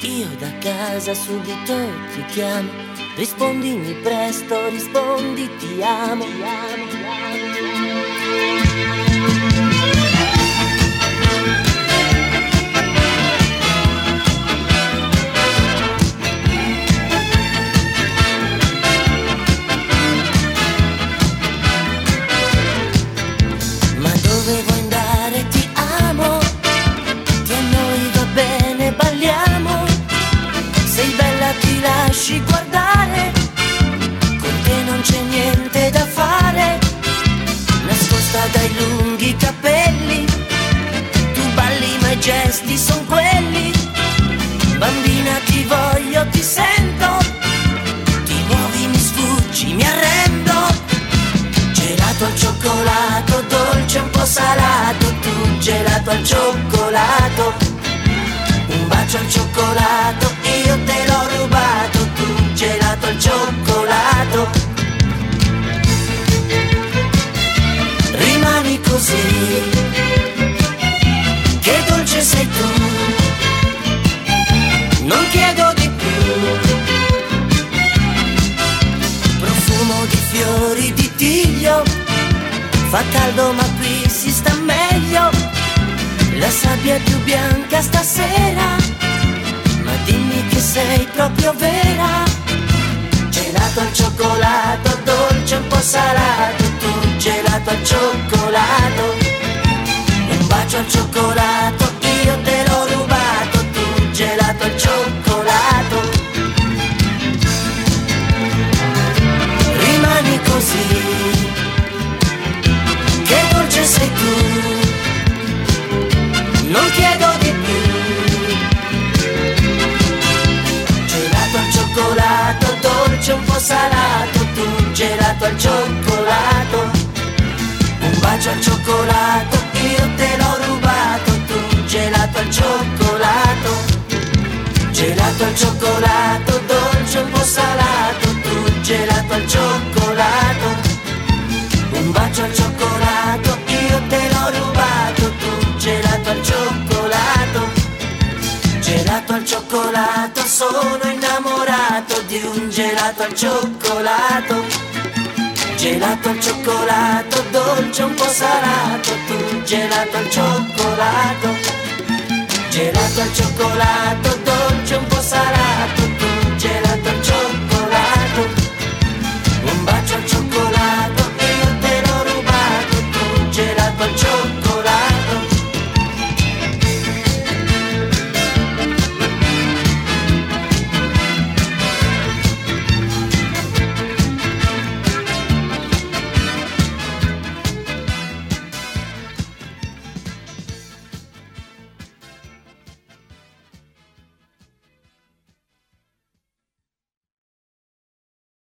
Io da casa subito ti chiamo, rispondimi presto, rispondi ti amo, ti amo, ti amo. Ma dove vuoi andare? Ti amo, che a noi va bene, balliamo. Sei bella, ti lasci guardare, con te non c'è niente da fare. Nascosta dai lunghi capelli, tu balli ma i gesti son quelli. Bambina ti voglio, ti sento, ti muovi, mi sfuggi, mi arrendo. Gelato al cioccolato, dolce un po' salato, tu gelato al cioccolato. Un bacio al cioccolato, io te l'ho rubato, tu gelato al cioccolato. Rimani così, che dolce sei tu, non chiedo di più. Profumo di fiori di tiglio, fa caldo ma qui si sta meglio. La sabbia è più bianca stasera, ma dimmi che sei proprio vera. Gelato al cioccolato, dolce un po' salato, tu gelato al cioccolato. Un bacio al cioccolato, io te l'ho rubato, tu gelato al cioccolato. Rimani così, che dolce sei tu, non chiedo di più. Gelato al cioccolato, dolce un po' salato, tu gelato al cioccolato. Un bacio al cioccolato, io te l'ho rubato, tu gelato al cioccolato. Gelato al cioccolato, dolce un po' salato, tu gelato al cioccolato. Un bacio al cioccolato, io te l'ho rubato, tu gelato al cioccolato. Gelato al cioccolato, sono innamorato di un gelato al cioccolato. Gelato al cioccolato, dolce un po' salato, tu gelato al cioccolato. Gelato al cioccolato,